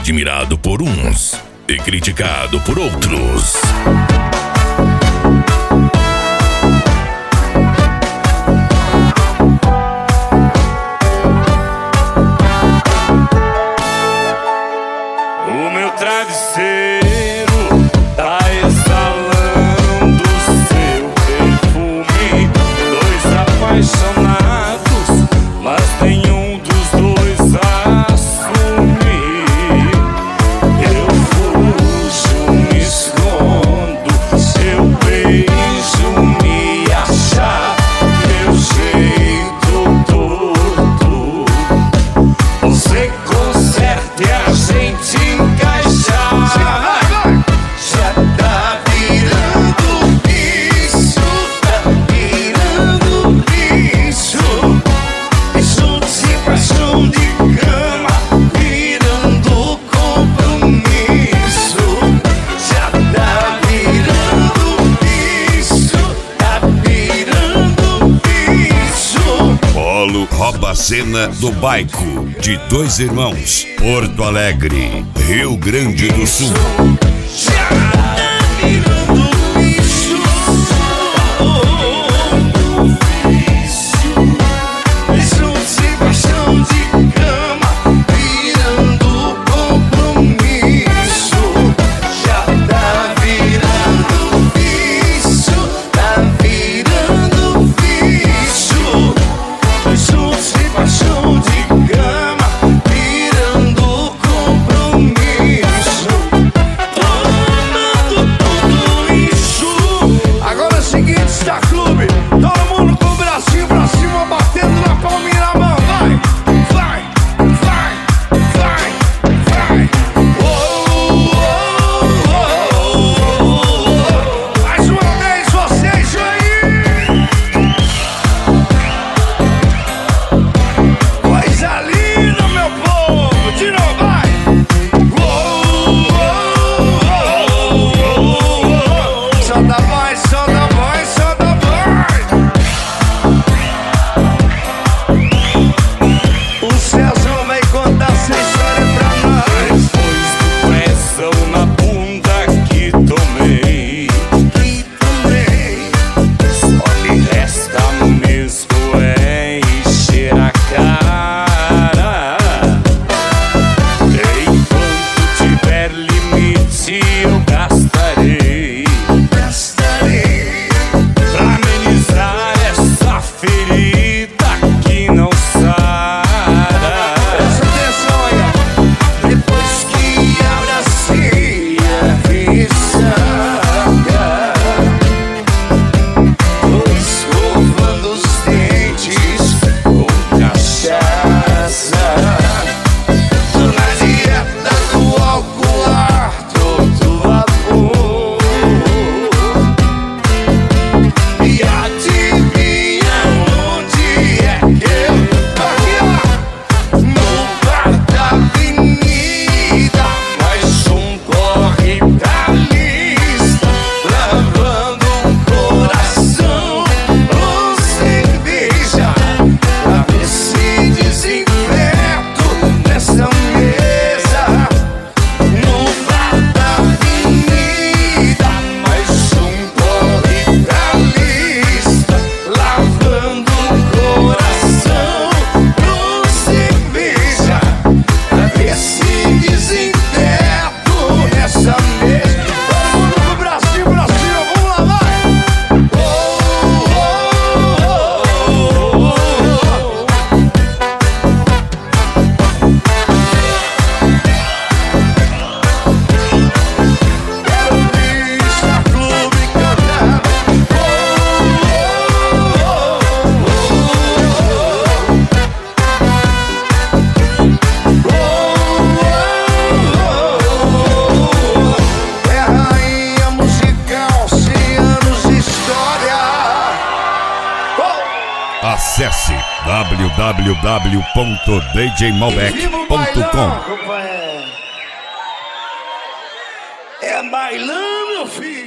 admirado por uns e criticado por outros. O meu travesseiro tá exalando seu perfume. Dois apaixonados, mas nenhum dos dois assume. Eu fujo, me escondo, seu beijo me achar, meu jeito torto. Você conserta e a gente encaixar. Já tá virando bicho, tá virando bicho. Bicho de paixão de cama, virando compromisso. Já tá virando bicho, tá virando bicho. Polo rouba a cena do baico de Dois Irmãos, Porto Alegre, Rio Grande do Sul. Já tá virando bicho. Bicho de paixão de cama, virando compromisso. Já tá virando bicho, tá virando bicho. Bicho de paixão de cama, virando compromisso. Tomando tudo isso. Agora é o seguinte, está clube. Todo mundo com o bracinho pra cima, batendo na palminha na mão. Vai, vai, vai, vai, vai. Oh, oh, oh, oh. Mais uma vez vocês aí. Coisa linda, meu povo. De novo, vai. Oh, oh, oh, oh. Solta a voz, solta a voz, solta a voz. O Cezão vai contar essa história pra nós. Depois do pressão na bunda que tomei, só me resta mesmo é encher a cara. Enquanto tiver limite eu gastarei pra amenizar essa ferida que não sara. Presta atenção aí, ó. Depois que abracei a ressaca, tô escovando os dentes com cachaça. Tô na dieta do álcool a todo vapor. E adivinha onde é que eu tô? Aqui, ó, no bar da avenida. Mais um corre pra lista, lavando o coração com cerveja, pra ver se desinfeto nessa mesa. No bar da avenida, mais um corre pra lista, lavando o coração com cerveja, pra ver se desinfeto nessa mesa. Todo mundo com o bracinho pra cima, vamos lá, vai! Oh, oh, oh, oh, oh. Quero ouvir esta clube cantar. É rainha musical, 100 anos de história. Acesse www.djmalbec.com. É bailão, meu filho.